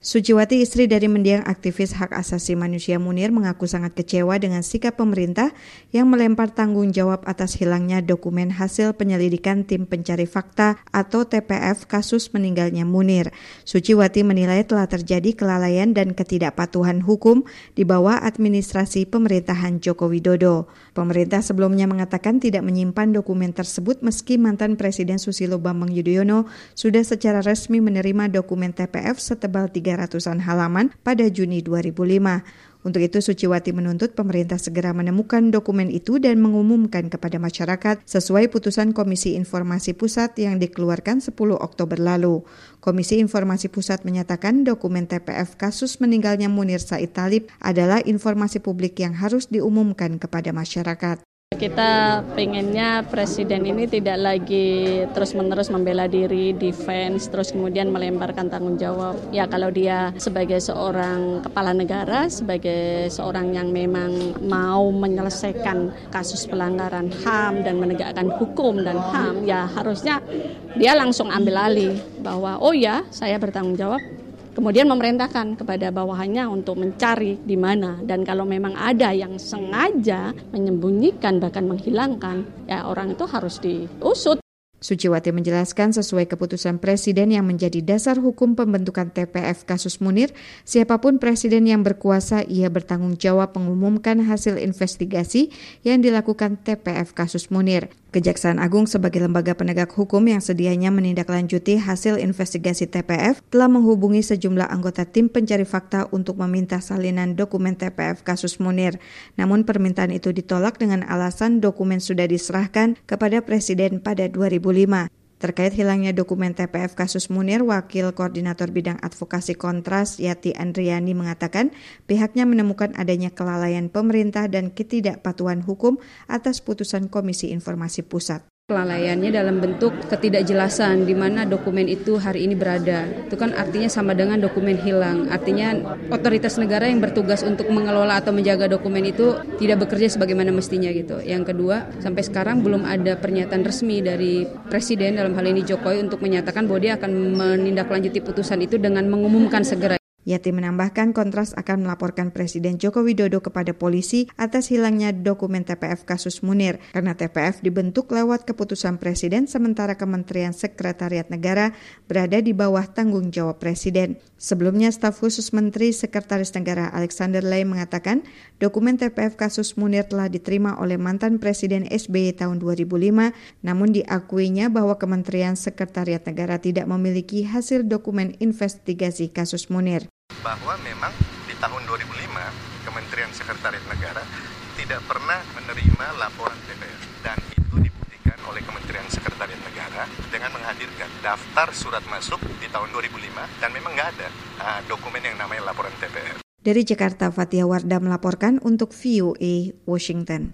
Suciwati, istri dari mendiang aktivis hak asasi manusia Munir, mengaku sangat kecewa dengan sikap pemerintah yang melempar tanggung jawab atas hilangnya dokumen hasil penyelidikan Tim Pencari Fakta atau TPF kasus meninggalnya Munir. Suciwati menilai telah terjadi kelalaian dan ketidakpatuhan hukum di bawah administrasi pemerintahan Joko Widodo. Pemerintah sebelumnya mengatakan tidak menyimpan dokumen tersebut meski mantan Presiden Susilo Bambang Yudhoyono sudah secara resmi menerima dokumen TPF setebal 300-an halaman pada Juni 2005. Untuk itu, Suciwati menuntut pemerintah segera menemukan dokumen itu dan mengumumkan kepada masyarakat sesuai putusan Komisi Informasi Pusat yang dikeluarkan 10 Oktober lalu. Komisi Informasi Pusat menyatakan dokumen TPF kasus meninggalnya Munir Said Thalib adalah informasi publik yang harus diumumkan kepada masyarakat. Kita pengennya presiden ini tidak lagi terus-menerus membela diri, defense, terus kemudian melemparkan tanggung jawab. Ya kalau dia sebagai seorang kepala negara, sebagai seorang yang memang mau menyelesaikan kasus pelanggaran HAM dan menegakkan hukum dan HAM, ya harusnya dia langsung ambil alih bahwa oh ya saya bertanggung jawab. Kemudian memerintahkan kepada bawahannya untuk mencari di mana, dan kalau memang ada yang sengaja menyembunyikan bahkan menghilangkan, ya orang itu harus diusut. Suciwati menjelaskan sesuai keputusan Presiden yang menjadi dasar hukum pembentukan TPF kasus Munir, siapapun Presiden yang berkuasa ia bertanggung jawab mengumumkan hasil investigasi yang dilakukan TPF kasus Munir. Kejaksaan Agung sebagai lembaga penegak hukum yang sedianya menindaklanjuti hasil investigasi TPF telah menghubungi sejumlah anggota Tim Pencari Fakta untuk meminta salinan dokumen TPF kasus Munir. Namun permintaan itu ditolak dengan alasan dokumen sudah diserahkan kepada Presiden pada 2005. Terkait hilangnya dokumen TPF kasus Munir, Wakil Koordinator Bidang Advokasi Kontras Yati Andriani mengatakan pihaknya menemukan adanya kelalaian pemerintah dan ketidakpatuhan hukum atas putusan Komisi Informasi Pusat. Kelalaiannya dalam bentuk ketidakjelasan di mana dokumen itu hari ini berada. Itu kan artinya sama dengan dokumen hilang. Artinya otoritas negara yang bertugas untuk mengelola atau menjaga dokumen itu tidak bekerja sebagaimana mestinya gitu. Yang kedua, sampai sekarang belum ada pernyataan resmi dari Presiden dalam hal ini Jokowi untuk menyatakan bahwa dia akan menindaklanjuti putusan itu dengan mengumumkan segera. Yati menambahkan Kontras akan melaporkan Presiden Joko Widodo kepada polisi atas hilangnya dokumen TPF kasus Munir karena TPF dibentuk lewat keputusan Presiden sementara Kementerian Sekretariat Negara berada di bawah tanggung jawab Presiden. Sebelumnya, staf khusus Menteri Sekretaris Negara Alexander Ley mengatakan dokumen TPF kasus Munir telah diterima oleh mantan Presiden SBY tahun 2005, namun diakuinya bahwa Kementerian Sekretariat Negara tidak memiliki hasil dokumen investigasi kasus Munir. Bahwa memang di tahun 2005 Kementerian Sekretariat Negara tidak pernah menerima laporan TPF dan itu dibuktikan oleh Kementerian Sekretariat Negara dengan menghadirkan daftar surat masuk di tahun 2005 dan memang nggak ada dokumen yang namanya laporan TPF. Dari Jakarta, Fathia Wardah melaporkan untuk VOA Washington.